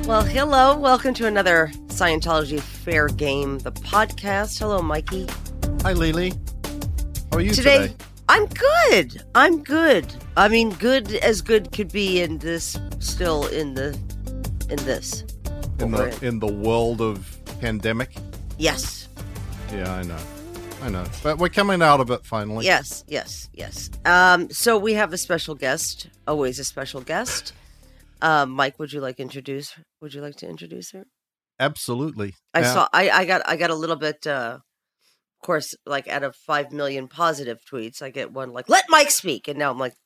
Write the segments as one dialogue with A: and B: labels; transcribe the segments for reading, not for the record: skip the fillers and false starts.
A: Well, hello. Welcome to another Scientology Fair Game, the podcast. Hello, Mikey.
B: Hi, Lily. How are you today?
A: I'm good. I mean, good as good could be in this. Still in this.
B: In the world of pandemic.
A: Yes.
B: Yeah, I know. But we're coming out of it finally.
A: Yes. So we have a special guest. Always a special guest. Mike, would you like to introduce her?
B: Absolutely.
A: I got a little bit, of course, like out of 5 million positive tweets, I get one like, let Mike speak. And now I'm like,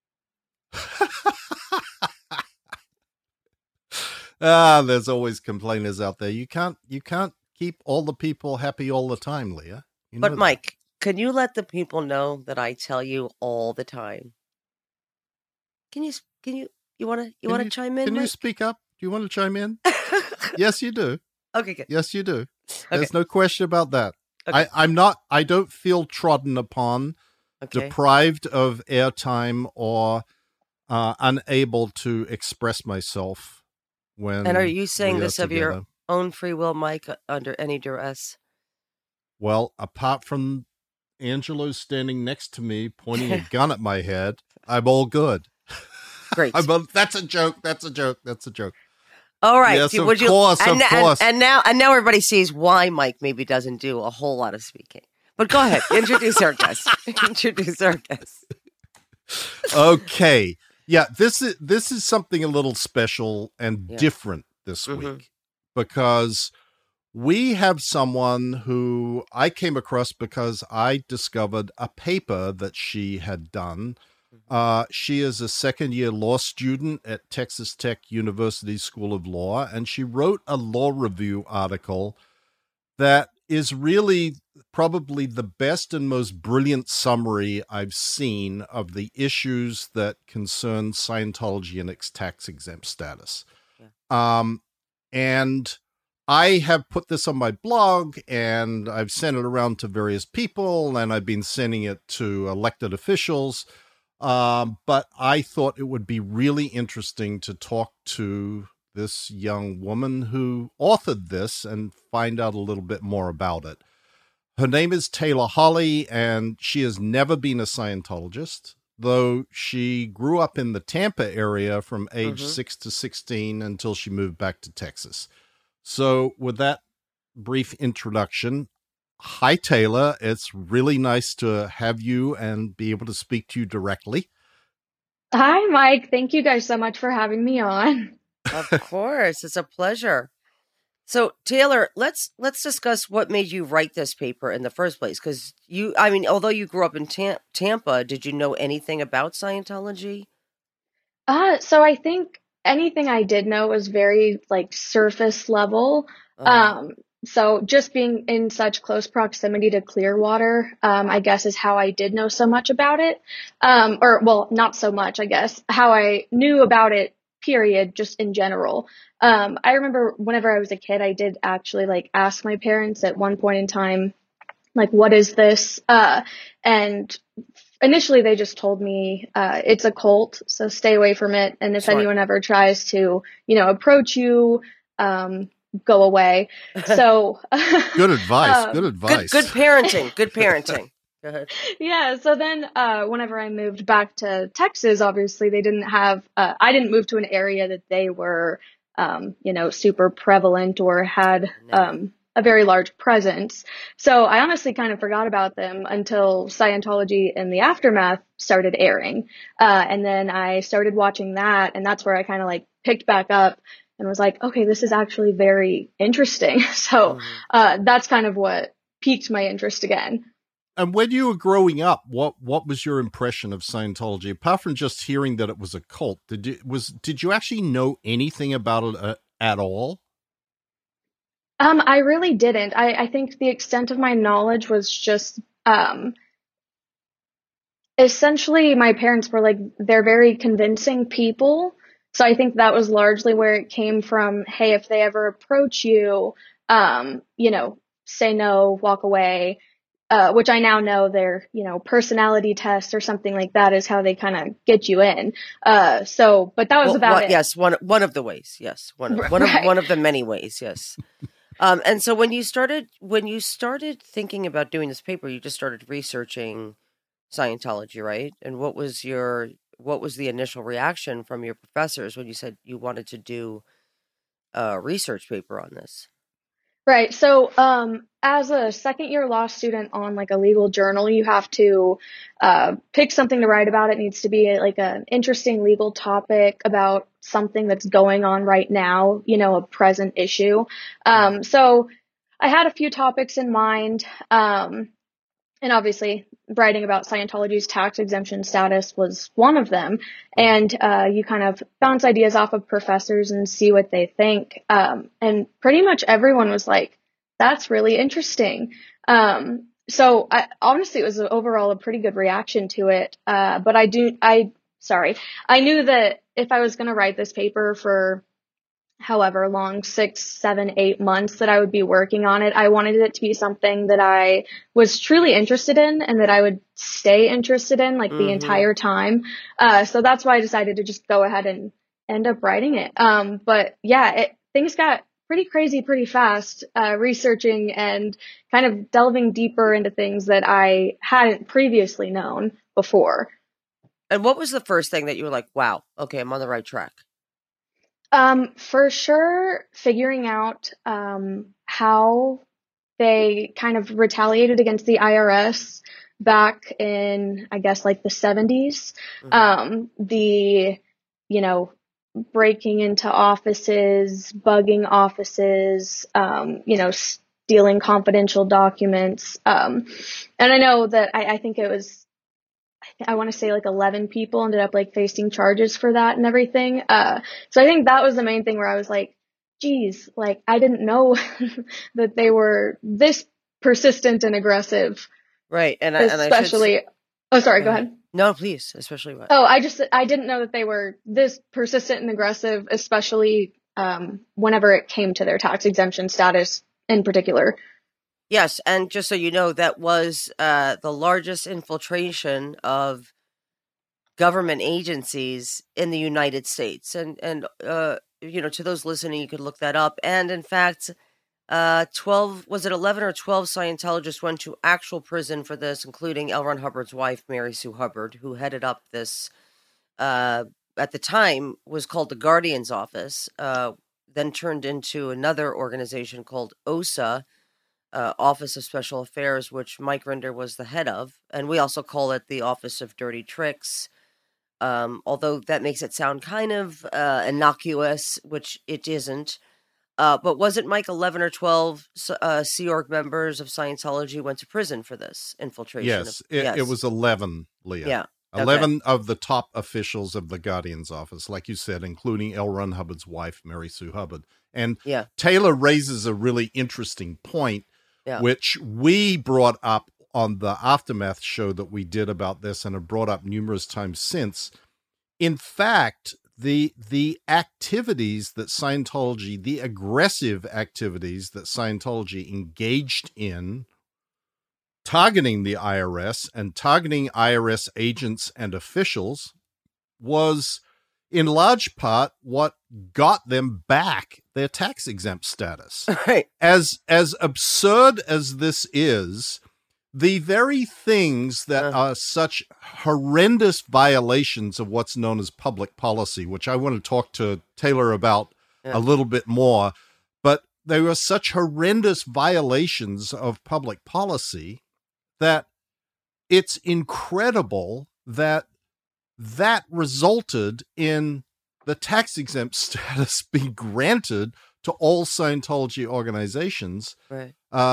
B: there's always complainers out there. You can't keep all the people happy all the time, Leah.
A: But Mike, can you let the people know that I tell you all the time? Can you want to chime in?
B: Can you speak up? Do you want to chime in? Yes, you do.
A: Okay, good.
B: Yes, you do.
A: Okay.
B: There's no question about that.
A: Okay.
B: I don't feel trodden upon, deprived of airtime, or unable to express myself when.
A: And are you saying this
B: together.
A: of your own free will, Mike, under any duress?
B: Well, apart from Angelo standing next to me, pointing a gun at my head, I'm all good.
A: Great.
B: That's a joke.
A: All right.
B: Yes, of course.
A: And now everybody sees why Mike maybe doesn't do a whole lot of speaking. But go ahead. Introduce our guest.
B: Okay. Yeah, this is something a little special and different this week, because we have someone who I came across because I discovered a paper that she had done. She is a second-year law student at Texas Tech University School of Law, and she wrote a law review article that is really probably the best and most brilliant summary I've seen of the issues that concern Scientology and its tax-exempt status. And I have put this on my blog, and I've sent it around to various people, and I've been sending it to elected officials. But I thought it would be really interesting to talk to this young woman who authored this and find out a little bit more about it. Her name is Taylor Holly, and she has never been a Scientologist, though she grew up in the Tampa area from age 6 to 16 until she moved back to Texas. So with that brief introduction, hi, Taylor. It's really nice to have you and be able to speak to you directly.
C: Hi, Mike. Thank you guys so much for having me on.
A: Of course. It's a pleasure. So, Taylor, let's discuss what made you write this paper in the first place. Because although you grew up in Tampa, did you know anything about Scientology?
C: So I think anything I did know was very surface level. So just being in such close proximity to Clearwater, I guess is how I did know so much about it. Not so much, I guess, how I knew about it, period, just in general. I remember whenever I was a kid, I did actually ask my parents at one point in time, what is this? And initially they just told me, it's a cult, so stay away from it. And if anyone ever tries to, approach you, go away. So
B: good advice.
A: Good parenting. Go ahead.
C: Yeah. So then, whenever I moved back to Texas, obviously they didn't have, I didn't move to an area that they were, super prevalent or had, a very large presence. So I honestly kind of forgot about them until Scientology in the Aftermath started airing. And then I started watching that, and that's where I kind of picked back up and was like, okay, this is actually very interesting. So that's kind of what piqued my interest again.
B: And when you were growing up, what was your impression of Scientology? Apart from just hearing that it was a cult, did you actually know anything about it at all?
C: I really didn't. I think the extent of my knowledge was just essentially my parents were they're very convincing people. So I think that was largely where it came from. Hey, if they ever approach you, say no, walk away. which I now know they're, personality tests or something like that is how they kind of get you in. But that was about it.
A: Yes, one of the ways. Yes, one of the many ways. Yes. And so when you started thinking about doing this paper, you just started researching Scientology, right? And what was the initial reaction from your professors when you said you wanted to do a research paper on this?
C: Right. So, as a second year law student on like a legal journal, you have to pick something to write about. It needs to be like an interesting legal topic about something that's going on right now, a present issue. So I had a few topics in mind. And obviously, writing about Scientology's tax exemption status was one of them. And you kind of bounce ideas off of professors and see what they think. And pretty much everyone was like, that's really interesting. So honestly, it was overall a pretty good reaction to it. But I knew that if I was going to write this paper for however long, 6, 7, 8 months that I would be working on it, I wanted it to be something that I was truly interested in and that I would stay interested in like the entire time. So that's why I decided to just go ahead and end up writing it. But yeah, things got pretty crazy pretty fast, researching and kind of delving deeper into things that I hadn't previously known before.
A: And what was the first thing that you were like, wow, okay, I'm on the right track?
C: For sure, figuring out how they kind of retaliated against the IRS back in, I guess, like the 70s. The, breaking into offices, bugging offices, stealing confidential documents. And I know that I think it was, I want to say like 11 people ended up like facing charges for that and everything. So I think that was the main thing where I was like, geez, like I didn't know that they were this persistent and aggressive.
A: Right. And
C: especially, oh, sorry, go ahead.
A: No, please. Especially what?
C: Oh, I didn't know that they were this persistent and aggressive, especially, whenever it came to their tax exemption status in particular.
A: Yes, and just so you know, that was the largest infiltration of government agencies in the United States. And to those listening, you could look that up. And in fact, 11 or 12 Scientologists went to actual prison for this, including L. Ron Hubbard's wife, Mary Sue Hubbard, who headed up this, at the time, was called the Guardian's Office, then turned into another organization called OSA, Office of Special Affairs, which Mike Rinder was the head of. And we also call it the Office of Dirty Tricks, although that makes it sound kind of innocuous, which it isn't. But wasn't Mike 11 or 12 Sea Org members of Scientology went to prison for this infiltration?
B: Yes, it was 11, Leah.
A: Yeah.
B: 11 of the top officials of the Guardian's Office, like you said, including L. Ron Hubbard's wife, Mary Sue Hubbard. And Taylor raises a really interesting point, which we brought up on the Aftermath show that we did about this and have brought up numerous times since. In fact, the activities that Scientology, the aggressive activities that Scientology engaged in, targeting the IRS and targeting IRS agents and officials, was in large part what got them back their tax exempt status.
A: Right.
B: As absurd as this is, the very things that are such horrendous violations of what's known as public policy, which I want to talk to Taylor about a little bit more, but they were such horrendous violations of public policy that it's incredible that resulted in the tax exempt status being granted to all Scientology organizations.
A: Right.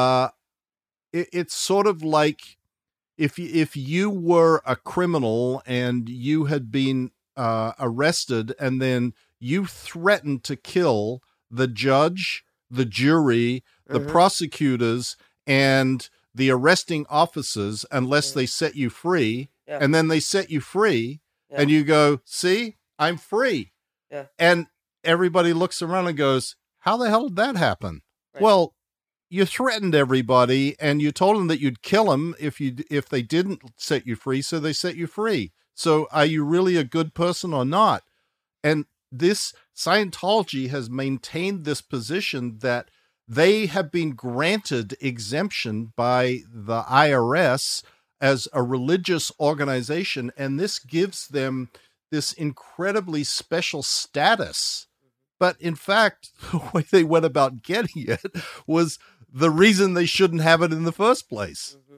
B: It's sort of like if you were a criminal and you had been arrested and then you threatened to kill the judge, the jury, the prosecutors, and the arresting officers unless they set you free, and then they set you free, and you go, see, I'm free. Yeah. And everybody looks around and goes, how the hell did that happen? Right. Well, you threatened everybody, and you told them that you'd kill them if they didn't set you free, so they set you free. So are you really a good person or not? And this Scientology has maintained this position that they have been granted exemption by the IRS as a religious organization, and this gives them this incredibly special status. But in fact, the way they went about getting it was the reason they shouldn't have it in the first place. Mm-hmm.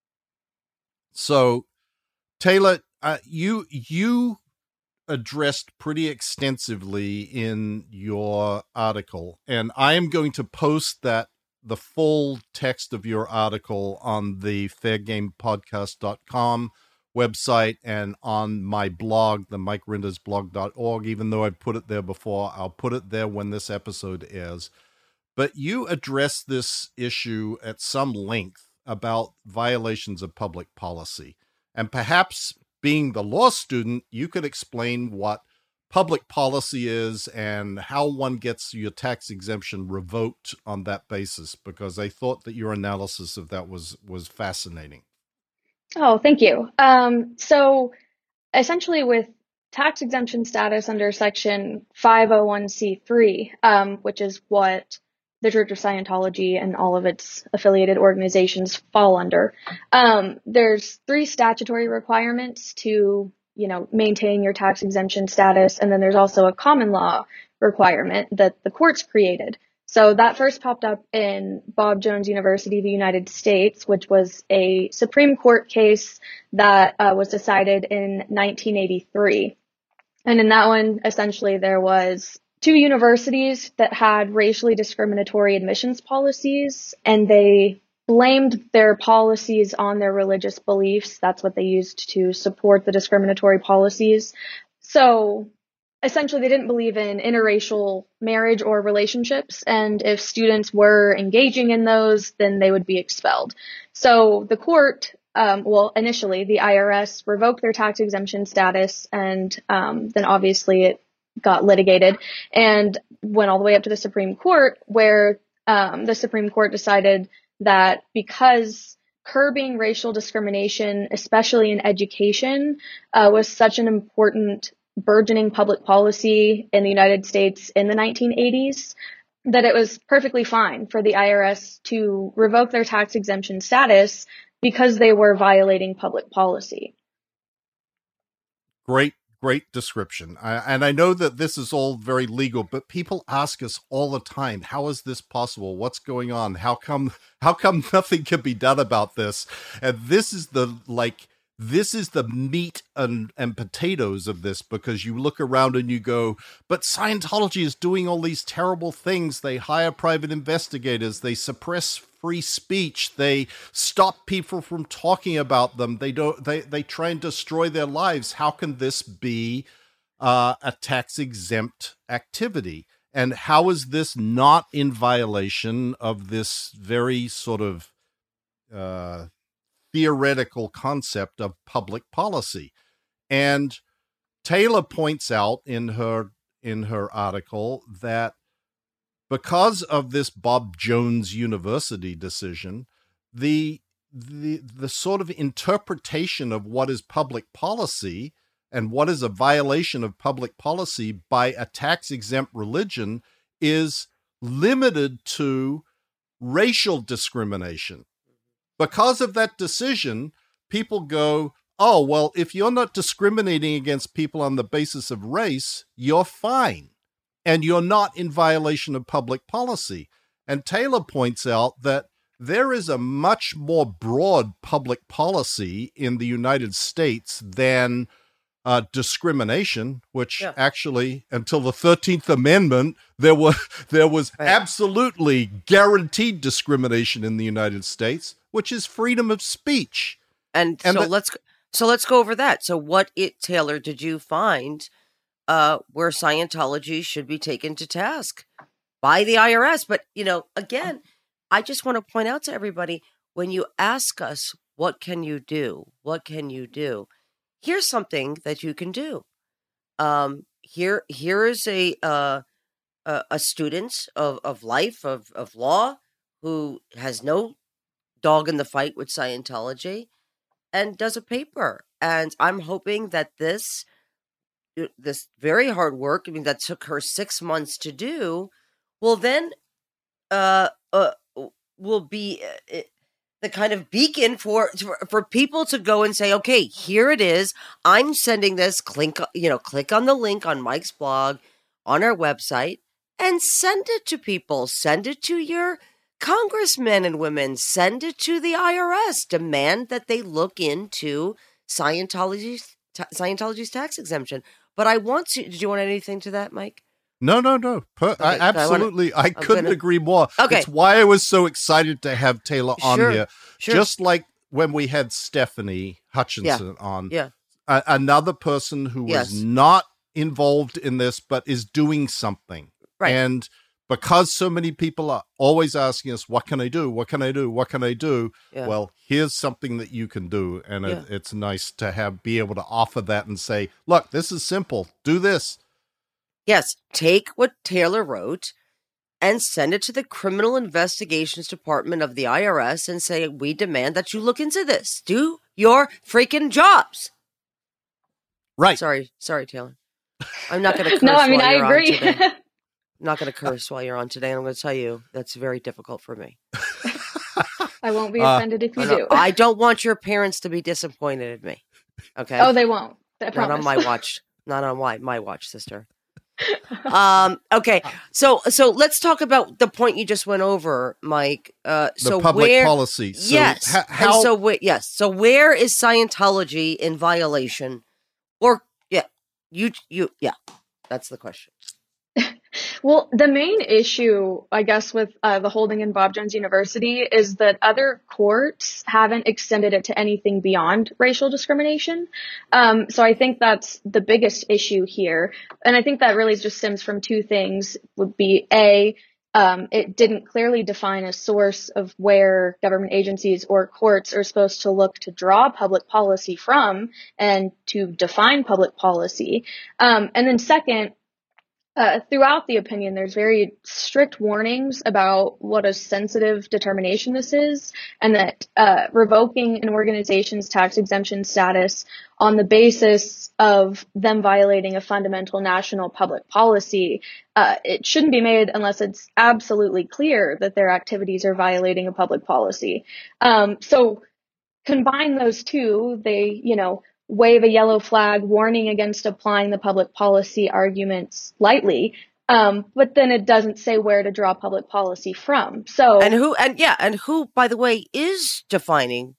B: So, Taylor, you addressed pretty extensively in your article, and I am going to post the full text of your article on the fairgamepodcast.com website and on my blog, the MikeRindersblog.org. Even though I've put it there before, I'll put it there when this episode airs. But you address this issue at some length about violations of public policy. And perhaps, being the law student, you could explain what public policy is and how one gets your tax exemption revoked on that basis, because I thought that your analysis of that was fascinating.
C: Oh, thank you. So essentially with tax exemption status under section 501c3, which is what the Church of Scientology and all of its affiliated organizations fall under, there's 3 statutory requirements to, maintain your tax exemption status. And then there's also a common law requirement that the courts created. So that first popped up in Bob Jones University of the United States, which was a Supreme Court case that was decided in 1983. And in that one, essentially, there was 2 universities that had racially discriminatory admissions policies, and they blamed their policies on their religious beliefs. That's what they used to support the discriminatory policies. So essentially, they didn't believe in interracial marriage or relationships, and if students were engaging in those, then they would be expelled. So the court, initially, the IRS revoked their tax exemption status, and then obviously it got litigated and went all the way up to the Supreme Court, where the Supreme Court decided that because curbing racial discrimination, especially in education, was such an important burgeoning public policy in the United States in the 1980s, that it was perfectly fine for the IRS to revoke their tax exemption status because they were violating public policy.
B: Great description. And I know that this is all very legal, but people ask us all the time, how is this possible? What's going on? How come nothing can be done about this? And this is the meat and potatoes of this, because you look around and you go, but Scientology is doing all these terrible things. They hire private investigators. They suppress free speech. They stop people from talking about them. They try and destroy their lives. How can this be a tax exempt activity? And how is this not in violation of this very sort of theoretical concept of public policy? And Taylor points out in her article that because of this Bob Jones University decision, the sort of interpretation of what is public policy and what is a violation of public policy by a tax-exempt religion is limited to racial discrimination. Because of that decision, people go, oh, well, if you're not discriminating against people on the basis of race, you're fine, and you're not in violation of public policy. And Taylor points out that there is a much more broad public policy in the United States than discrimination, which actually, until the 13th Amendment, there was absolutely guaranteed discrimination in the United States, which is freedom of speech.
A: And let's go over that. So Taylor, did you find where Scientology should be taken to task by the IRS? But, again, I just want to point out to everybody, when you ask us, what can you do? What can you do? Here's something that you can do. Here is a student of life, of law, who has no dog in the fight with Scientology and does a paper. And I'm hoping that this very hard work, I mean, that took her 6 months to do, will then uh, uh, will be the kind of beacon for people to go and say, okay, here it is. I'm sending this. Click on the link on Mike's blog on our website and send it to people. Send it to your congressmen and women. Send it to the IRS. Demand that they look into Scientology's tax exemption. But I want to. Did you want anything to that, Mike?
B: No. I couldn't agree more.
A: Okay.
B: It's why I was so excited to have Taylor on here.
A: Sure.
B: Just like when we had Stephanie Hutchinson on.
A: Yeah.
B: Another person who was not involved in this, but is doing something.
A: Right.
B: And because so many people are always asking us, what can I do? What can I do? What can I do?
A: Yeah.
B: Well, here's something that you can do. And it's nice to be able to offer that and say, look, this is simple. Do this.
A: Yes, take what Taylor wrote and send it to the Criminal Investigations Department of the IRS and say, we demand that you look into this. Do your freaking jobs.
B: Right.
A: Sorry, Taylor. I'm not going to curse
C: No, I mean,
A: while
C: I
A: you're
C: agree.
A: on today. I'm not going to curse while you're on today. And I'm going to tell you, that's very difficult for me.
C: I won't be offended if you do.
A: I don't want your parents to be disappointed in me. Okay?
C: Oh, they won't. I
A: Not
C: promise.
A: on my watch. Not on my watch, sister. Okay. So let's talk about the point you just went over, Mike. So
B: public policy. So
A: yes.
B: How?
A: Yes. So where is Scientology in violation? Or that's the question.
C: Well, the main issue, I guess, with the holding in Bob Jones University is that other courts haven't extended it to anything beyond racial discrimination. So I think that's the biggest issue here. And I think that really just stems from two things. Would be A, it didn't clearly define a source of where government agencies or courts are supposed to look to draw public policy from and to define public policy. And then second, throughout the opinion, there's very strict warnings about what a sensitive determination this is, and that revoking an organization's tax exemption status on the basis of them violating a fundamental national public policy, it shouldn't be made unless it's absolutely clear that their activities are violating a public policy. So combine those two, they, wave a yellow flag warning against applying the public policy arguments lightly. But then it doesn't say where to draw public policy from. So
A: and who, by the way, is defining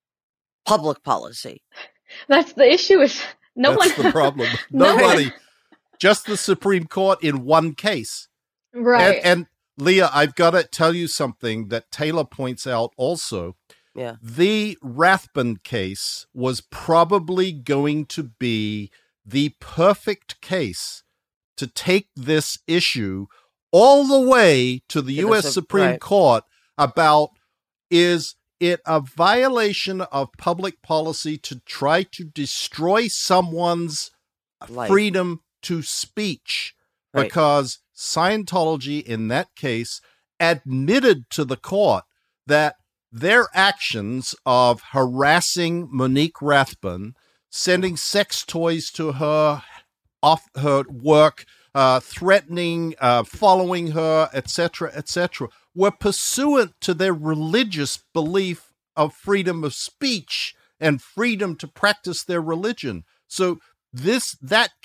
A: public policy?
C: That's the issue. Is
B: That's the problem. Nobody. Just the Supreme Court in one case.
C: Right.
B: And Leah, I've got to tell you something that Taylor points out also.
A: Yeah.
B: The Rathbun case was probably going to be the perfect case to take this issue all the way to the U.S. Supreme Court about, is it a violation of public policy to try to destroy someone's freedom to speech?
A: Right.
B: Because Scientology, in that case, admitted to the court that their actions of harassing Monique Rathbun, sending sex toys to her off her work, threatening, following her, etc., were pursuant to their religious belief of freedom of speech and freedom to practice their religion. So this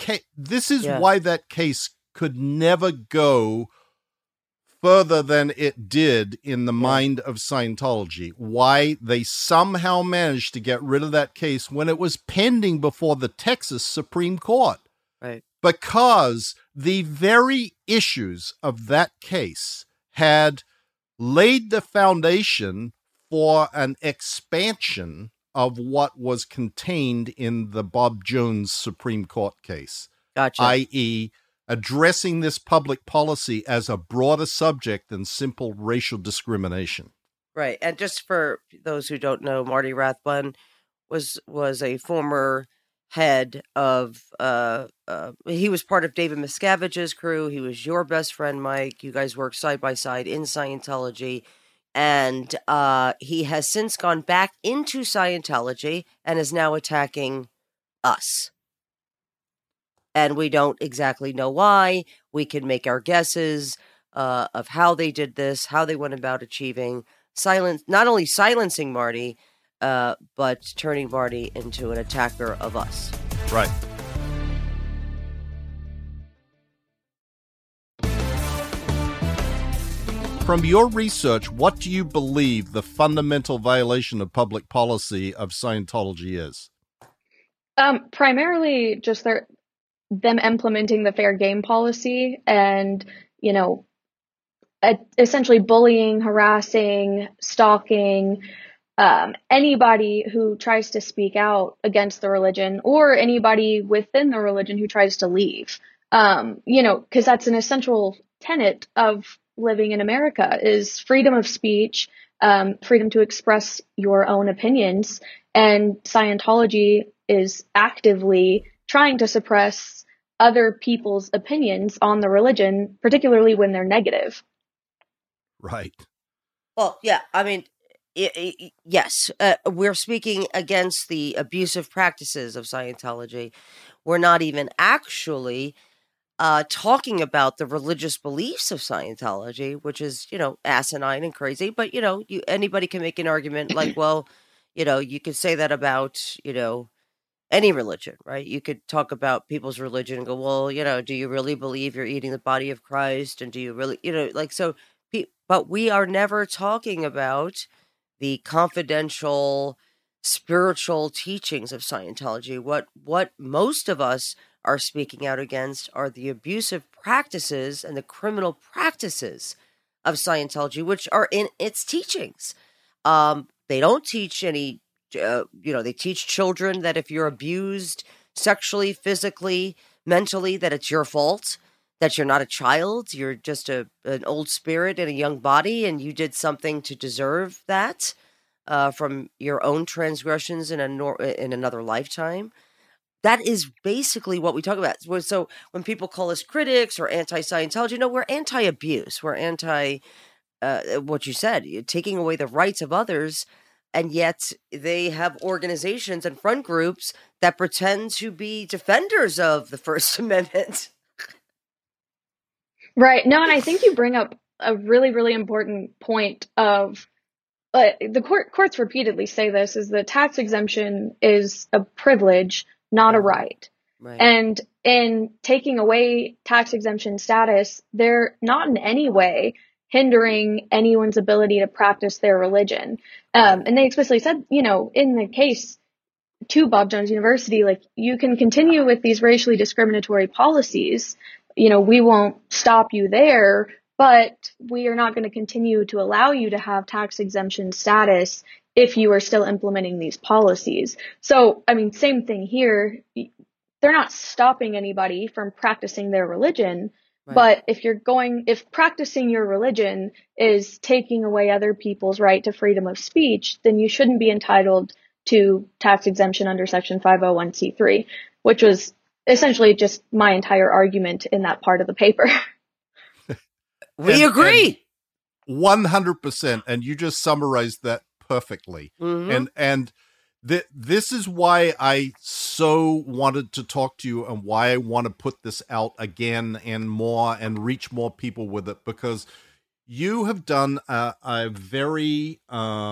B: is why that case could never go further than it did in the mind of Scientology. Why they somehow managed to get rid of that case when it was pending before the Texas Supreme Court.
A: Right.
B: Because the very issues of that case had laid the foundation for an expansion of what was contained in the Bob Jones Supreme Court case.
A: Gotcha.
B: i.e., addressing this public policy as a broader subject than simple racial discrimination.
A: Right. And just for those who don't know, Marty Rathbun was a former head of, he was part of David Miscavige's crew. He was your best friend, Mike. You guys worked side by side in Scientology. And he has since gone back into Scientology and is now attacking us. And we don't exactly know why. We can make our guesses of how they did this, how they went about achieving not only silencing Marty, but turning Marty into an attacker of us.
B: Right. From your research, what do you believe the fundamental violation of public policy of Scientology is?
C: Primarily just them implementing the fair game policy and, essentially bullying, harassing, stalking, anybody who tries to speak out against the religion or anybody within the religion who tries to leave. Because that's an essential tenet of living in America is freedom of speech, freedom to express your own opinions. And Scientology is actively trying to suppress other people's opinions on the religion, particularly when they're negative.
B: Right.
A: Well, yeah, I mean, yes, we're speaking against the abusive practices of Scientology. We're not even actually talking about the religious beliefs of Scientology, which is, asinine and crazy. But, anybody can make an argument like, well, you could say that about, any religion, right? You could talk about people's religion and go, well, do you really believe you're eating the body of Christ? And do you really, but we are never talking about the confidential spiritual teachings of Scientology. What most of us are speaking out against are the abusive practices and the criminal practices of Scientology, which are in its teachings. They don't teach any, they teach children that if you're abused sexually, physically, mentally, that it's your fault, that you're not a child, you're just an old spirit in a young body, and you did something to deserve that from your own transgressions in another lifetime. That is basically what we talk about. So when people call us critics or anti-Scientology, no, we're anti-abuse. We're anti, what you said, taking away the rights of others, and yet they have organizations and front groups that pretend to be defenders of the First Amendment.
C: Right. No, and I think you bring up a really, really important point of the courts repeatedly say this, is that tax exemption is a privilege, not a right.
A: Right.
C: And in taking away tax exemption status, they're not in any way hindering anyone's ability to practice their religion. And they explicitly said, in the case to Bob Jones University, like, you can continue with these racially discriminatory policies. We won't stop you there, but we are not going to continue to allow you to have tax exemption status if you are still implementing these policies. So, I mean, same thing here. They're not stopping anybody from practicing their religion, right. But if practicing your religion is taking away other people's right to freedom of speech, then you shouldn't be entitled to tax exemption under Section 501c3, which was essentially just my entire argument in that part of the paper.
A: We agree.
B: 100%. And you just summarized that perfectly.
A: Mm-hmm.
B: And this is why I so wanted to talk to you and why I want to put this out again and more and reach more people with it, because you have done a very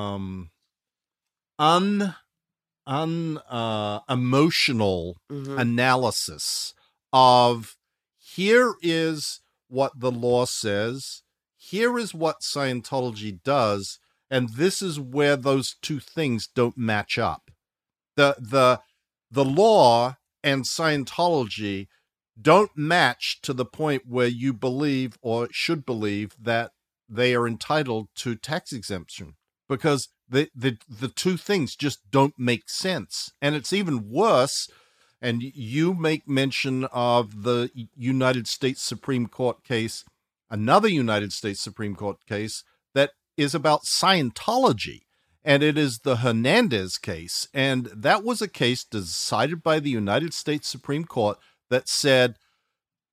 B: emotional analysis of, here is what the law says, here is what Scientology does, and this is where those two things don't match up. The law and Scientology don't match to the point where you believe or should believe that they are entitled to tax exemption, because the two things just don't make sense. And it's even worse. And you make mention of the United States Supreme Court case, another United States Supreme Court case that is about Scientology, and it is the Hernandez case. And that was a case decided by the United States Supreme Court that said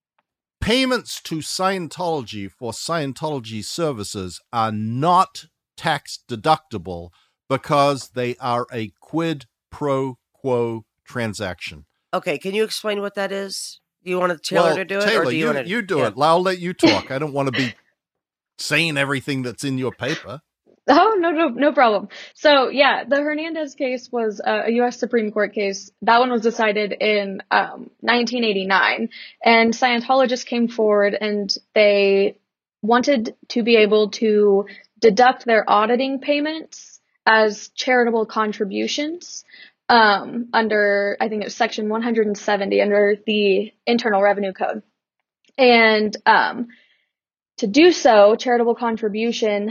B: payments to Scientology for Scientology services are not tax deductible because they are a quid pro quo transaction.
A: Okay, can you explain what that is? Do you want Taylor to do it?
B: Taylor,
A: or do
B: you do it. I'll let you talk. I don't want to be saying everything that's in your paper.
C: Oh, no problem. So yeah, the Hernandez case was a U.S. Supreme Court case. That one was decided in 1989, and Scientologists came forward and they wanted to be able to deduct their auditing payments as charitable contributions under, I think it was Section 170 under the Internal Revenue Code. And to do so, charitable contribution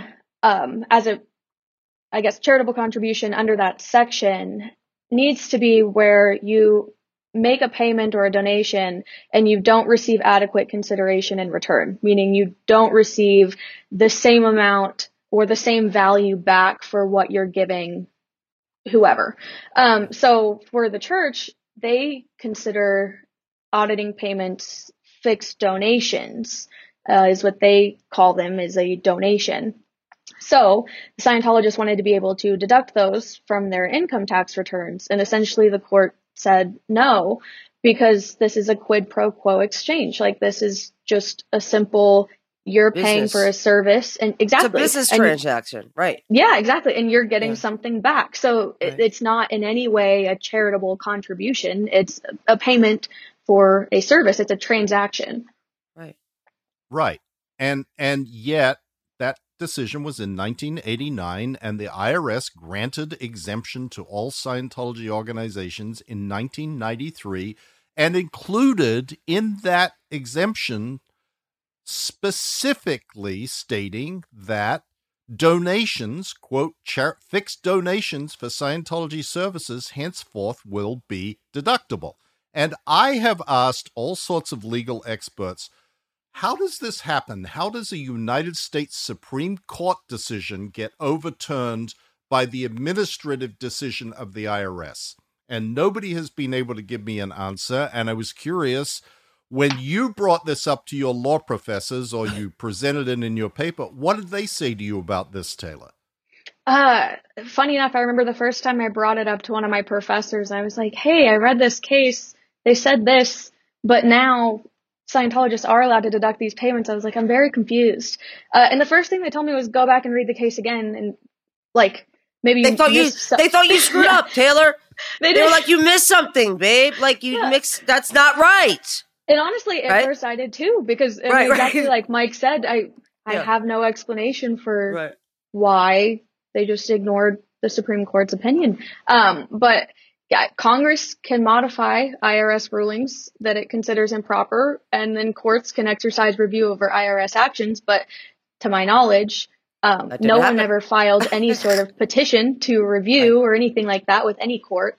C: charitable contribution under that section needs to be where you make a payment or a donation and you don't receive adequate consideration in return, meaning you don't receive the same amount or the same value back for what you're giving whoever. So for the church, they consider auditing payments fixed donations, is what they call them, is a donation. So the Scientologists wanted to be able to deduct those from their income tax returns. And essentially the court said no, because this is a quid pro quo exchange. Like, this is just a simple, you're paying for a service. And exactly.
A: It's a business transaction, right?
C: Yeah, exactly. And you're getting something back. So it's not in any way a charitable contribution. It's a payment for a service. It's a transaction.
A: Right.
B: Right. And yet that decision was in 1989, and the IRS granted exemption to all Scientology organizations in 1993, and included in that exemption specifically stating that donations, quote, fixed donations for Scientology services henceforth will be deductible. And I have asked all sorts of legal experts, how does this happen? How does a United States Supreme Court decision get overturned by the administrative decision of the IRS? And nobody has been able to give me an answer. And I was curious, when you brought this up to your law professors or you presented it in your paper, what did they say to you about this, Taylor?
C: Funny enough, I remember the first time I brought it up to one of my professors, I was like, hey, I read this case. They said this, but now Scientologists are allowed to deduct these payments. I was like, I'm very confused. And the first thing they told me was go back and read the case again. And like, maybe
A: they thought you screwed up, Taylor. They were like, you missed something, babe. Like you mixed, that's not right.
C: And honestly, at first I did too, because exactly like Mike said, I have no explanation for why they just ignored the Supreme Court's opinion. But yeah, Congress can modify IRS rulings that it considers improper, and then courts can exercise review over IRS actions. But to my knowledge, no one ever filed any sort of petition to review or anything like that with any court.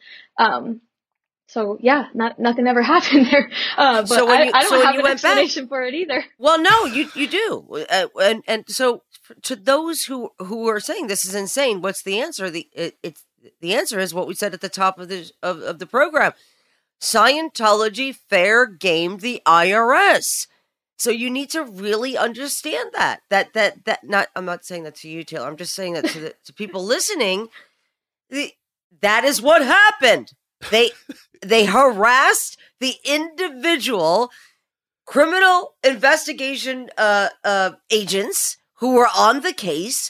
C: So yeah, nothing ever happened there. But so I don't have an explanation for it either.
A: Well, no, you do. And so to those who are saying this is insane, what's the answer? The answer is what we said at the top of the program. Scientology fair gamed the IRS. So you need to really understand that. I'm not saying that to you, Taylor. I'm just saying that to people listening. That is what happened. They harassed the individual criminal investigation agents who were on the case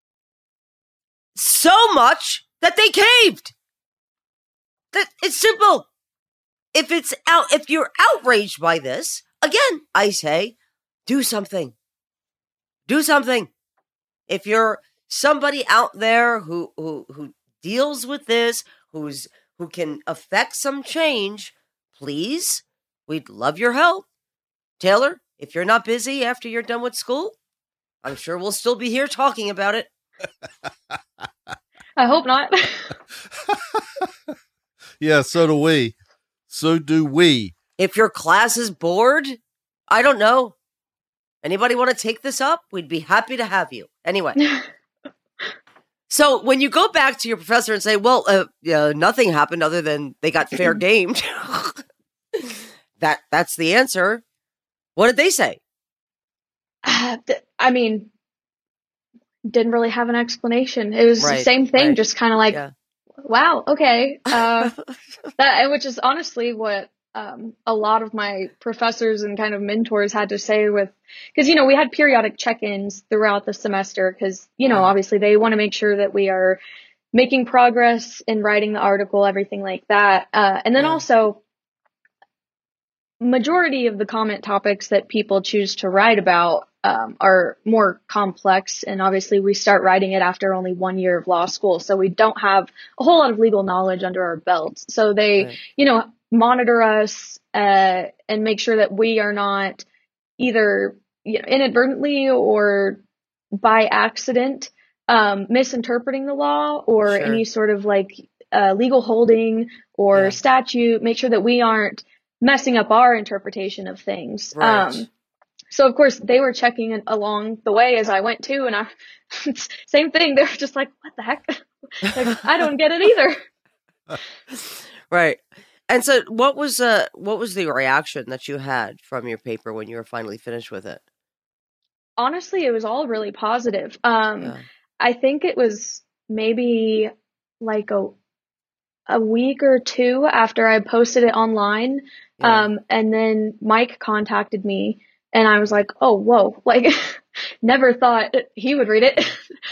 A: so much that they caved. That it's simple. If you're outraged by this, again, I say, do something. Do something. If you're somebody out there who deals with this, who can affect some change, please, we'd love your help. Taylor, if you're not busy after you're done with school, I'm sure we'll still be here talking about it.
C: I hope not.
B: Yeah, so do we. So do we.
A: If your class is bored, I don't know. Anybody want to take this up? We'd be happy to have you. Anyway. So when you go back to your professor and say, well, nothing happened other than they got fair gamed. That's the answer. What did they say?
C: I mean, didn't really have an explanation. It was the
A: Right.
C: same thing,
A: Right.
C: just kind of like,
A: Yeah.
C: wow, okay. Which is honestly what a lot of my professors and kind of mentors had to say because, we had periodic check-ins throughout the semester because, obviously they want to make sure that we are making progress in writing the article, everything like that. And then also, majority of the comment topics that people choose to write about are more complex. And obviously we start writing it after only 1 year of law school. So we don't have a whole lot of legal knowledge under our belts. So they, monitor us and make sure that we are not either inadvertently or by accident misinterpreting the law or any sort of legal holding or statute. Make sure that we aren't messing up our interpretation of things.
A: Right.
C: So of course they were checking along the way as I went too, and same thing. They were just like, "What the heck? I don't get it either."
A: Right. And so, what was the reaction that you had from your paper when you were finally finished with it?
C: Honestly, it was all really positive. I think it was maybe like a week or two after I posted it online. And then Mike contacted me and I was like, oh, whoa, never thought he would read it.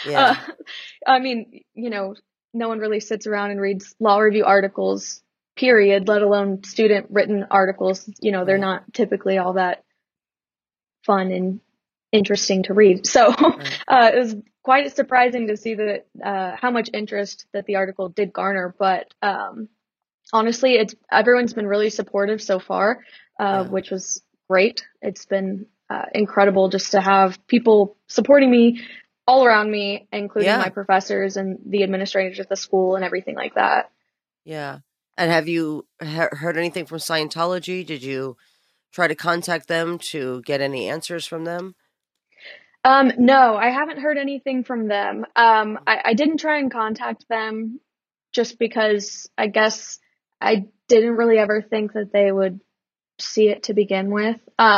C: I mean, no one really sits around and reads law review articles, period, let alone student written articles. They're not typically all that fun and interesting to read. So it was quite surprising to see that how much interest that the article did garner. But honestly, everyone's been really supportive so far, which was great. It's been incredible just to have people supporting me all around me, including my professors and the administrators at the school and everything like that.
A: Yeah. And have you heard anything from Scientology? Did you try to contact them to get any answers from them?
C: No, I haven't heard anything from them. I didn't try and contact them just because I guess I didn't really ever think that they would see it to begin with.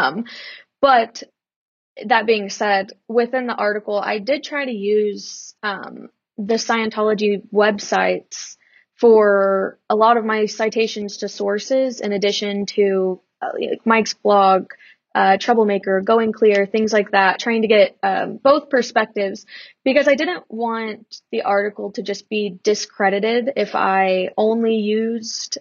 C: But that being said, within the article, I did try to use the Scientology websites for a lot of my citations to sources, in addition to Mike's blog, Troublemaker, Going Clear, things like that, trying to get both perspectives, because I didn't want the article to just be discredited if I only used,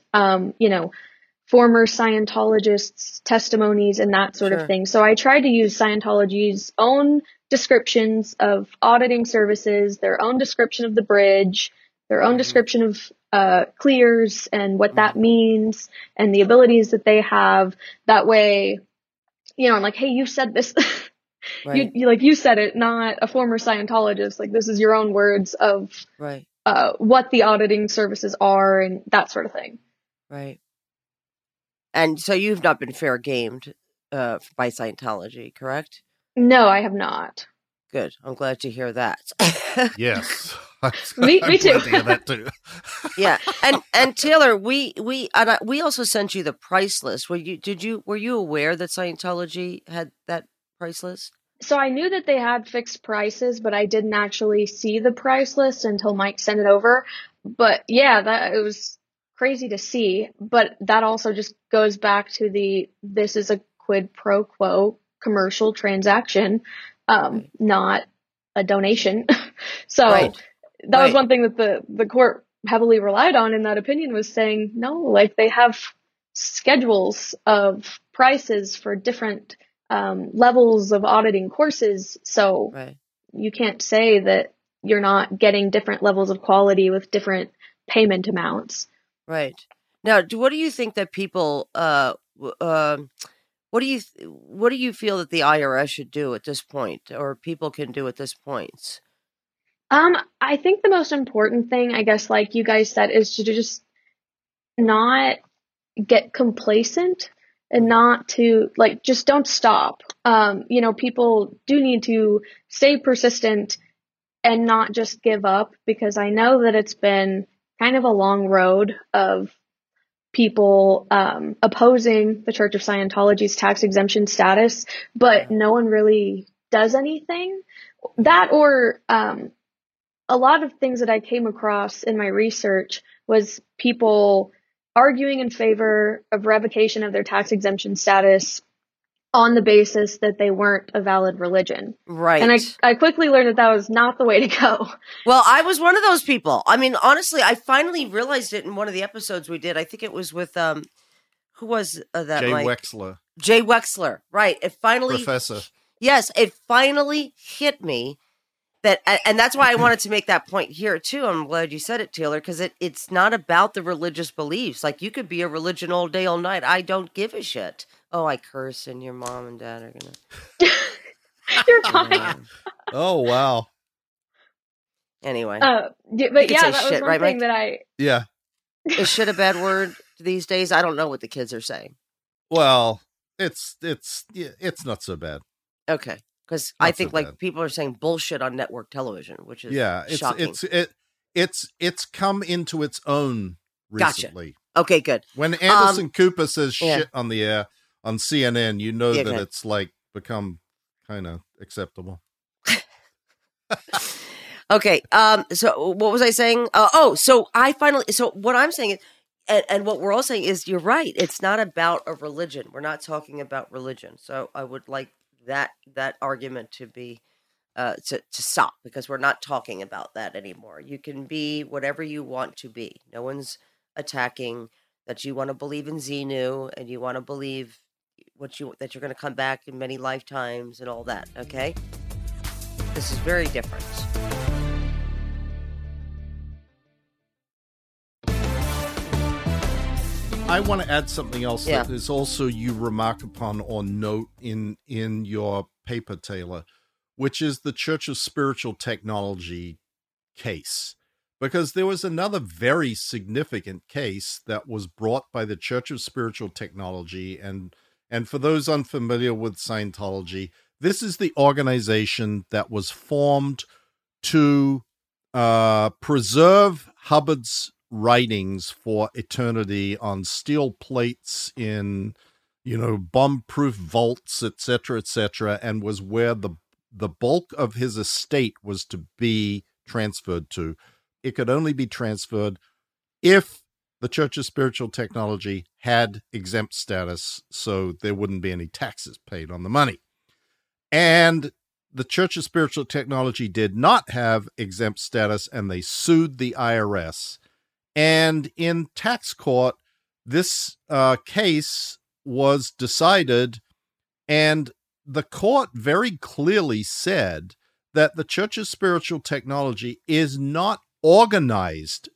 C: former Scientologists' testimonies and that sort of thing. So I tried to use Scientology's own descriptions of auditing services, their own description of the bridge, their own description of clears and what that means and the abilities that they have. That way, I'm like, hey, you said this.
A: Right.
C: you said it, not a former Scientologist. This is your own words of what the auditing services are and that sort of thing.
A: Right. And so you've not been fair gamed by Scientology, correct?
C: No, I have not.
A: Good. I'm glad to hear that.
B: Yes.
C: Me too.
B: To hear that too.
A: Yeah. And Taylor, we also sent you the price list. Were you aware that Scientology had that price list?
C: So I knew that they had fixed prices, but I didn't actually see the price list until Mike sent it over. But yeah, it was crazy to see. But that also just goes back to this is a quid pro quo commercial transaction, not a donation. So that was one thing that the court heavily relied on in that opinion, was saying, no, they have schedules of prices for different levels of auditing courses. So you can't say that you're not getting different levels of quality with different payment amounts.
A: Right. Now, what do you think that people, what do you feel that the IRS should do at this point, or people can do at this point?
C: I think the most important thing, I guess, like you guys said, is to just not get complacent and not to just don't stop. People do need to stay persistent and not just give up, because I know that it's been kind of a long road of people opposing the Church of Scientology's tax exemption status, but no one really does anything that or a lot of things that I came across in my research was people arguing in favor of revocation of their tax exemption status on the basis that they weren't a valid religion.
A: Right.
C: And I quickly learned that was not the way to go.
A: Well, I was one of those people. I mean, honestly, I finally realized it in one of the episodes we did. I think it was with, who was that?
B: Jay Wexler.
A: Jay Wexler. Right. It finally.
B: Professor.
A: Yes. It finally hit me that, and that's why I wanted to make that point here too. I'm glad you said it, Taylor, because it's not about the religious beliefs. Like, you could be a religion all day, all night. I don't give a shit. Oh, I curse, and your mom and dad are gonna.
C: You're fine.
B: Oh, wow.
A: Anyway,
C: but yeah, that was
A: shit,
C: one
A: right,
C: thing
A: Mike?
C: that
A: Is shit a bad word these days? I don't know what the kids are saying.
B: Well, it's not so bad.
A: Okay, because I think
B: so bad.
A: People are saying bullshit on network television, which is shocking.
B: It's come into its own recently.
A: Gotcha. Okay, good.
B: When Anderson Cooper says shit on the air on CNN, you know that it's become kind of acceptable.
A: Okay. So what was I saying? So what I'm saying is, and what we're all saying is, you're right. It's not about a religion. We're not talking about religion. So I would like that argument to be, to stop, because we're not talking about that anymore. You can be whatever you want to be. No one's attacking that you want to believe in Xenu and you want to believe that you're going to come back in many lifetimes and all that. Okay. This is very different.
B: I want to add something else that is also you remark upon or note in your paper, Taylor, which is the Church of Spiritual Technology case. Because there was another very significant case that was brought by the Church of Spiritual Technology. And for those unfamiliar with Scientology, this is the organization that was formed to preserve Hubbard's writings for eternity on steel plates in, bomb-proof vaults, etc., and was where the bulk of his estate was to be transferred to. It could only be transferred if the Church of Spiritual Technology had exempt status, so there wouldn't be any taxes paid on the money. And the Church of Spiritual Technology did not have exempt status, and they sued the IRS. And in tax court, this case was decided, and the court very clearly said that the Church of Spiritual Technology is not organized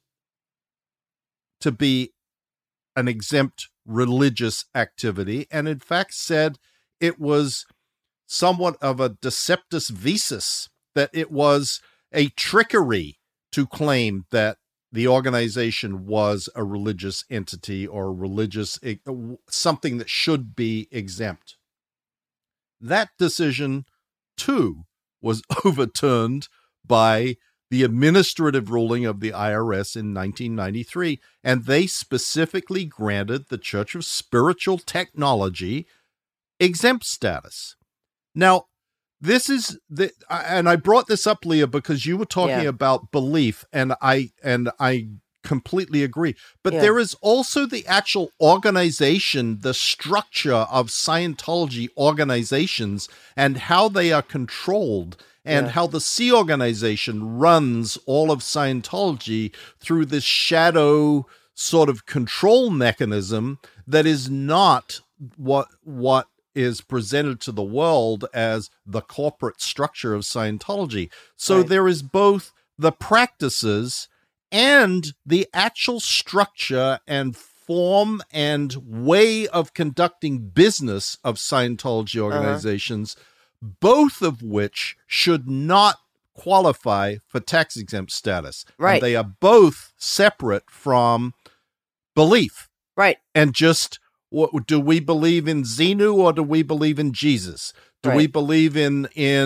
B: to be an exempt religious activity, and in fact said it was somewhat of a deceptus visus, that it was a trickery to claim that the organization was a religious entity or a religious something that should be exempt. That decision, too, was overturned by the administrative ruling of the IRS in 1993, and they specifically granted the Church of Spiritual Technology exempt status. Now, this is and I brought this up, Leah, because you were talking about belief, and I completely agree. But there is also the actual organization, the structure of Scientology organizations, and how they are controlled, and how the Sea Organization runs all of Scientology through this shadow sort of control mechanism that is not what is presented to the world as the corporate structure of Scientology. So there is both the practices and the actual structure and form and way of conducting business of Scientology organizations, both of which should not qualify for tax exempt status.
A: Right.
B: And they are both separate from belief.
A: Right.
B: And just, what do we believe in Xenu or do we believe in Jesus? Do we believe in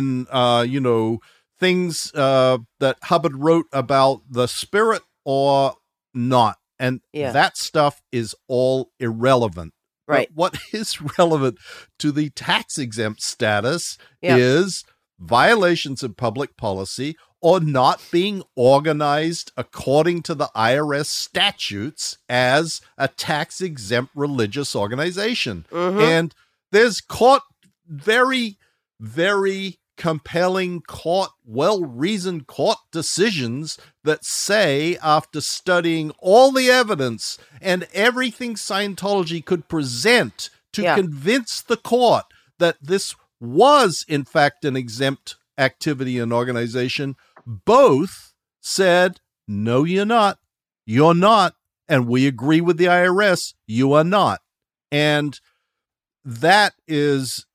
B: things that Hubbard wrote about the spirit or not? And that stuff is all irrelevant. Right. But what is relevant to the tax exempt status is violations of public policy, or not being organized according to the IRS statutes as a tax-exempt religious organization.
A: Mm-hmm.
B: And there's very, very compelling well-reasoned court decisions that say, after studying all the evidence and everything Scientology could present to convince the court that this was, in fact, an exempt activity and organization, both said, no, you're not. You're not. And we agree with the IRS. You are not. And that is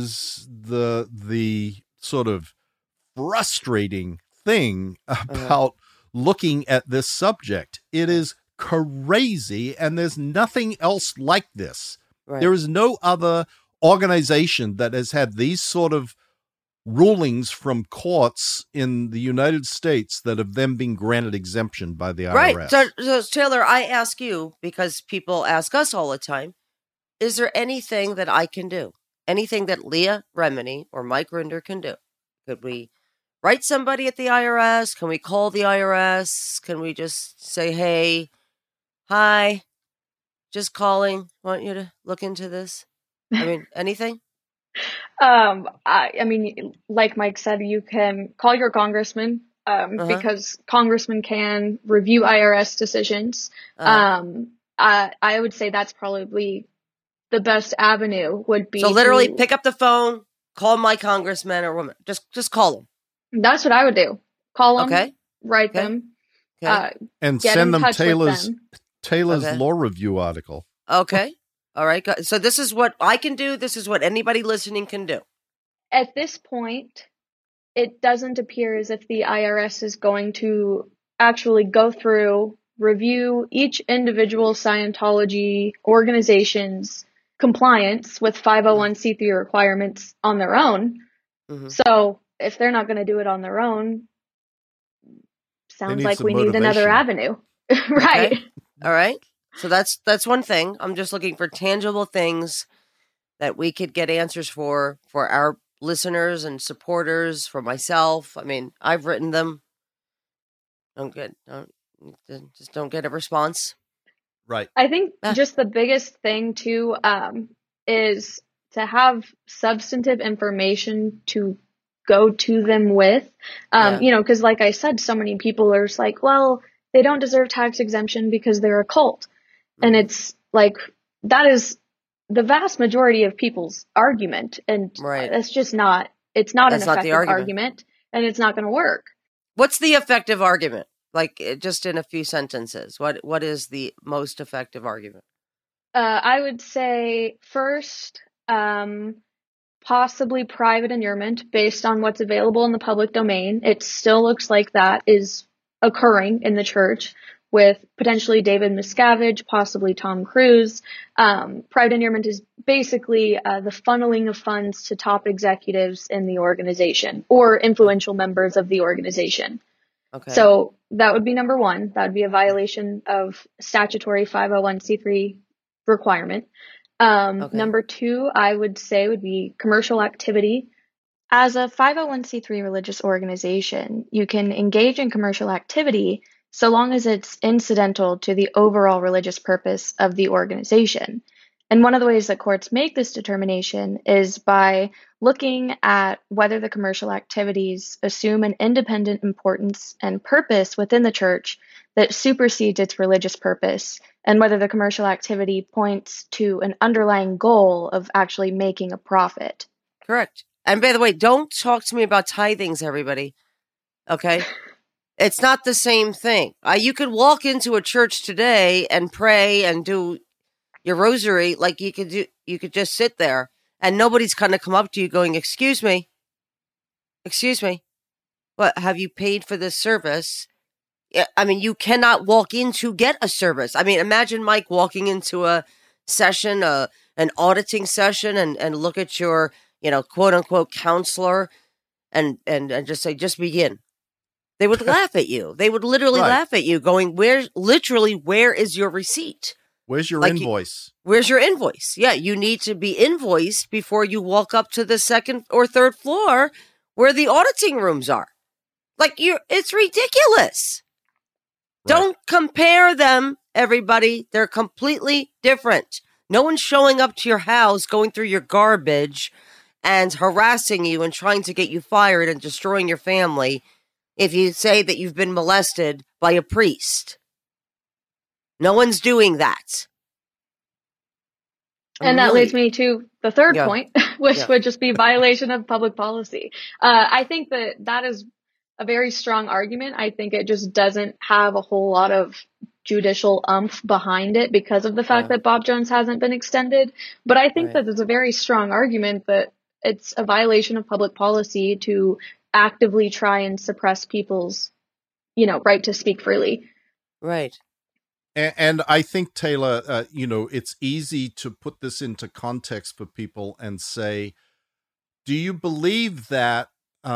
B: the sort of frustrating thing about looking at this subject. It is crazy, and there's nothing else like this. Right. There is no other organization that has had these sort of rulings from courts in the United States that have then been granted exemption by the IRS.
A: Right. So Taylor, I ask you, because people ask us all the time, is there anything that I can do? Anything that Leah Remini or Mike Rinder can do? Could we write somebody at the IRS? Can we call the IRS? Can we just say, hey, hi, just calling, want you to look into this? I mean, anything?
C: I mean, like Mike said, you can call your congressman, because congressmen can review IRS decisions. I would say that's probably the best avenue would be.
A: So literally pick up the phone, call my congressman or woman. Just call them.
C: That's what I would do. Call them, write them,
B: and send them Taylor's law review article.
A: Okay. All right. So this is what I can do. This is what anybody listening can do.
C: At this point, it doesn't appear as if the IRS is going to actually go through, review each individual Scientology organization's compliance with 501c3 requirements on their own. Mm-hmm. So if they're not going to do it on their own, sounds like we need another avenue. Right.
A: Okay. All right. So that's one thing. I'm just looking for tangible things that we could get answers for our listeners and supporters, for myself. I mean, I've written them. Don't get a response.
B: Right.
C: I think just the biggest thing too is to have substantive information to go to them with. Because like I said, so many people are just like, well, they don't deserve tax exemption because they're a cult. And it's like, that is the vast majority of people's argument. And that's just it's not an effective argument, and it's not going to work.
A: What's the effective argument? Like, just in a few sentences, what is the most effective argument?
C: I would say first, possibly private inurement based on what's available in the public domain. It still looks like that is occurring in the church, with potentially David Miscavige, possibly Tom Cruise. Private inurement is basically the funneling of funds to top executives in the organization or influential members of the organization. Okay. So that would be number one. That would be a violation of statutory 501c3 requirement. Number two, I would say, would be commercial activity. As a 501c3 religious organization, you can engage in commercial activity so long as it's incidental to the overall religious purpose of the organization. And one of the ways that courts make this determination is by looking at whether the commercial activities assume an independent importance and purpose within the church that supersedes its religious purpose, and whether the commercial activity points to an underlying goal of actually making a profit.
A: Correct. And by the way, don't talk to me about tithings, everybody. Okay? It's not the same thing. You could walk into a church today and pray and do your rosary like you could just sit there and nobody's going to come up to you going, excuse me, what, have you paid for this service? I mean, you cannot walk in to get a service. I mean, imagine Mike walking into a session, an auditing session, and look at your, quote unquote counselor and just say, just begin. They would laugh at you. They would literally laugh at you going, where is your receipt?
B: Where's your invoice?
A: Where's your invoice? Yeah, you need to be invoiced before you walk up to the second or third floor where the auditing rooms are. Like, it's ridiculous.
B: Right.
A: Don't compare them, everybody. They're completely different. No one's showing up to your house, going through your garbage and harassing you and trying to get you fired and destroying your family if you say that you've been molested by a priest. No one's doing that.
C: And that leads me to the third point, which would just be violation of public policy. I think that is a very strong argument. I think it just doesn't have a whole lot of judicial oomph behind it because of the fact that Bob Jones hasn't been extended. But I think that there's a very strong argument that it's a violation of public policy to actively try and suppress people's, right to speak freely.
A: Right.
B: And I think, Taylor, it's easy to put this into context for people and say, do you believe that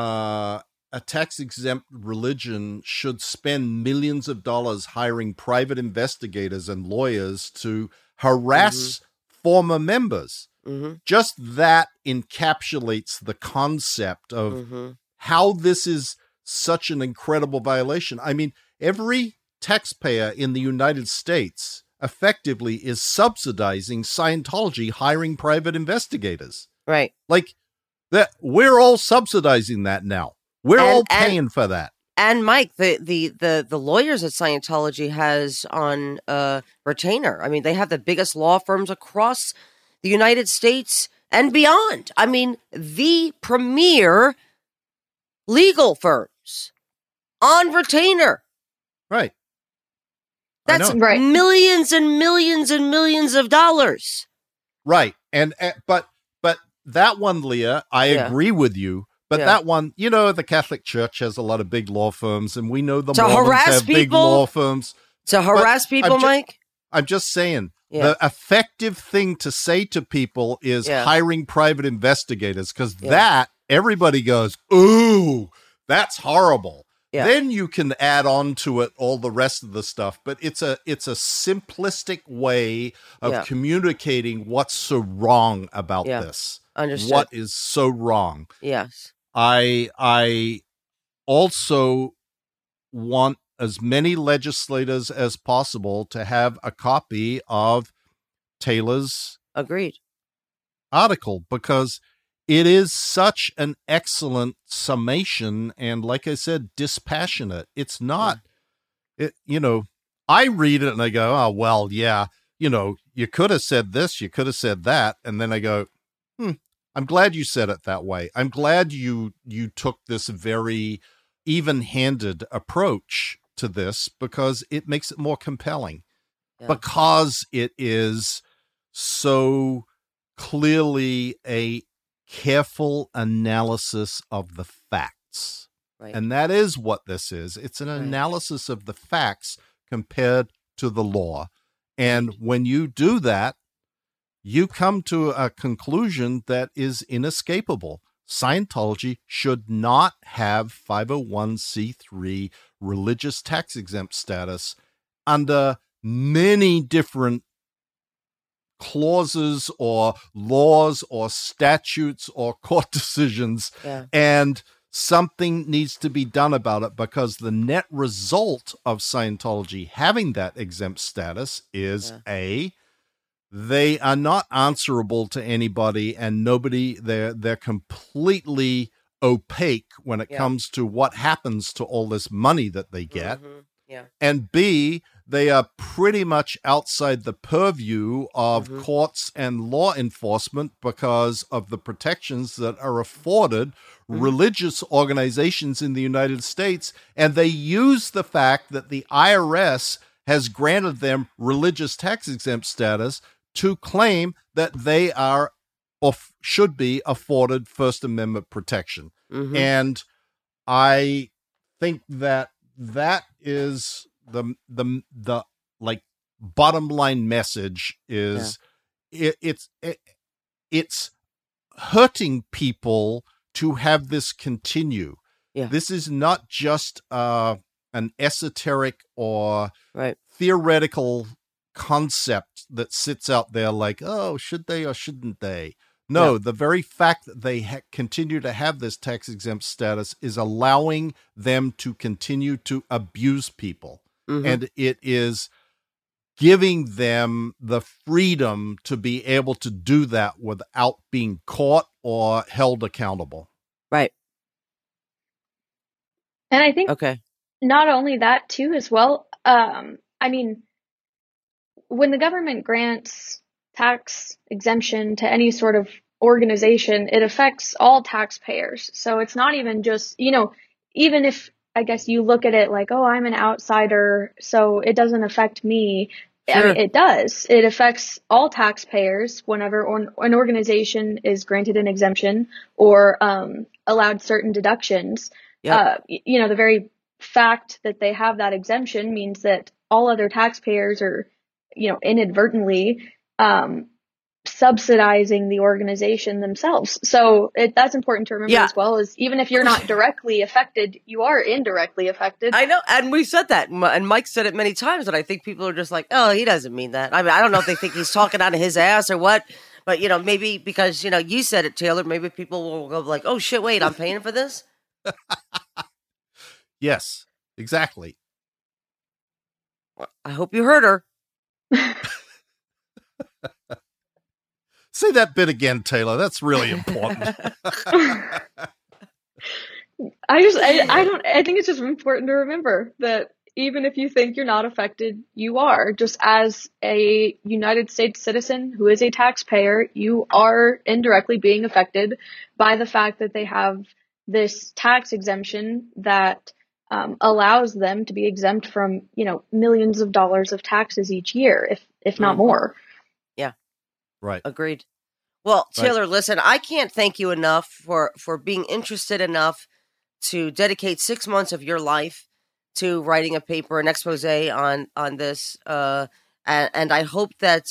B: a tax-exempt religion should spend millions of dollars hiring private investigators and lawyers to harass former members? Just that encapsulates the concept of how this is such an incredible violation. I mean, every taxpayer in the United States effectively is subsidizing Scientology hiring private investigators.
A: Right.
B: Like that, we're all subsidizing that now. We're all paying for that.
A: And Mike, the lawyers at Scientology has on retainer. I mean, they have the biggest law firms across the United States and beyond. I mean, the premier legal firms on retainer.
B: Right.
A: That's millions and millions and millions of dollars.
B: Right. And but that one, Leah, I agree with you. But that one, the Catholic Church has a lot of big law firms, and we know the Mormons have big law firms.
A: To harass people, Mike?
B: I'm just saying, the effective thing to say to people is hiring private investigators, because that, everybody goes, ooh, that's horrible. Yeah. Then you can add on to it all the rest of the stuff. But it's a simplistic way of communicating what's so wrong about this.
A: Understood.
B: What is so wrong.
A: Yes.
B: I also want as many legislators as possible to have a copy of Taylor's article, because it is such an excellent summation and, like I said, dispassionate. It's not, I read it and I go, oh, well, yeah, you could have said this, you could have said that. And then I go, I'm glad you said it that way. I'm glad you took this very even-handed approach to this, because it makes it more compelling, because it is so clearly a careful analysis of the facts. Right. And that is what this is. It's an analysis of the facts compared to the law. And when you do that, you come to a conclusion that is inescapable. Scientology should not have 501c3 religious tax exempt status under many different clauses or laws or statutes or court decisions. Yeah. And something needs to be done about it, because the net result of Scientology having that exempt status is they are not answerable to anybody, and they're completely opaque when it comes to what happens to all this money that they get. And B, they are pretty much outside the purview of courts and law enforcement because of the protections that are afforded religious organizations in the United States. And they use the fact that the IRS has granted them religious tax exempt status to claim that they are or should be afforded First Amendment protection. And I think that is the like bottom line message is it's hurting people to have this continue. This is not just an esoteric or theoretical concept that sits out there like, oh, should they or shouldn't they? No, the very fact that they continue to have this tax exempt status is allowing them to continue to abuse people. Mm-hmm. And it is giving them the freedom to be able to do that without being caught or held accountable.
A: Right.
C: And I think not only that too as well, I mean, when the government grants tax exemption to any sort of organization, it affects all taxpayers. So it's not even just, even if I guess you look at it like, oh, I'm an outsider, so it doesn't affect me. Sure. I mean, it does. It affects all taxpayers whenever an organization is granted an exemption or allowed certain deductions. Yep. The very fact that they have that exemption means that all other taxpayers are, inadvertently subsidizing the organization themselves. So that's important to remember as well, is even if you're not directly affected, you are indirectly affected.
A: I know. And we said that. And Mike said it many times. And I think people are just like, oh, he doesn't mean that. I mean, I don't know if they think he's talking out of his ass or what. But, maybe because, you said it, Taylor, maybe people will go like, oh, shit, wait, I'm paying for this?
B: Yes, exactly.
A: Well, I hope you heard her.
B: Say that bit again, Taylor. That's really important.
C: I think it's just important to remember that even if you think you're not affected, you are. Just as a United States citizen who is a taxpayer, you are indirectly being affected by the fact that they have this tax exemption that allows them to be exempt from, millions of dollars of taxes each year, if not more.
A: Yeah.
B: Right.
A: Agreed. Well, Taylor, listen, I can't thank you enough for being interested enough to dedicate 6 months of your life to writing a paper, an expose on this. And I hope that,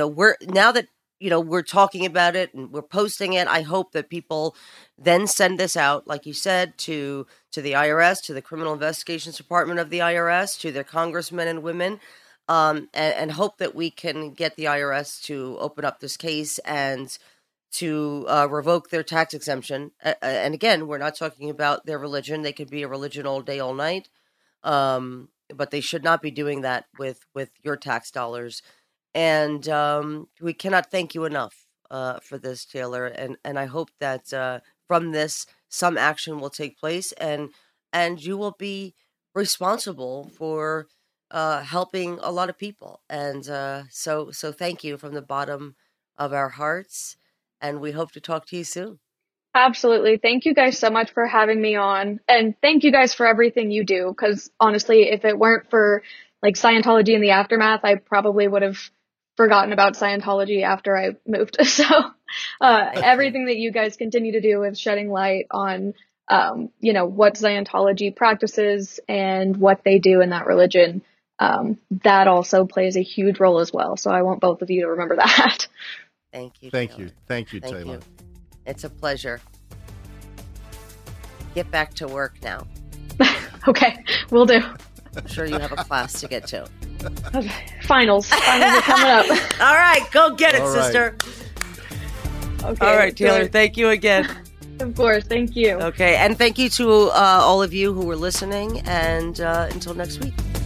A: we're talking about it and we're posting it. I hope that people then send this out, like you said, to the IRS, to the Criminal Investigations Department of the IRS, to their congressmen and women, and hope that we can get the IRS to open up this case and to revoke their tax exemption. And again, we're not talking about their religion. They could be a religion all day, all night. But they should not be doing that with your tax dollars. And we cannot thank you enough for this, Taylor. And I hope that from this, some action will take place and you will be responsible for helping a lot of people. And so thank you from the bottom of our hearts. And we hope to talk to you soon.
C: Absolutely. Thank you guys so much for having me on. And thank you guys for everything you do. Because honestly, if it weren't for like Scientology in the aftermath, I probably would have forgotten about Scientology after I moved. So everything that you guys continue to do with shedding light on, what Scientology practices and what they do in that religion, that also plays a huge role as well. So I want both of you to remember that.
A: Thank you.
B: Thank you. Thank you, Taylor.
A: You. It's a pleasure. Get back to work now.
C: Okay, will do.
A: I'm sure you have a class to get to.
C: Okay. Finals are coming up.
A: All right, go get it, sister.
C: Okay.
A: All right, Taylor, thank you again.
C: Of course, thank you.
A: Okay, and thank you to all of you who were listening, and until next week.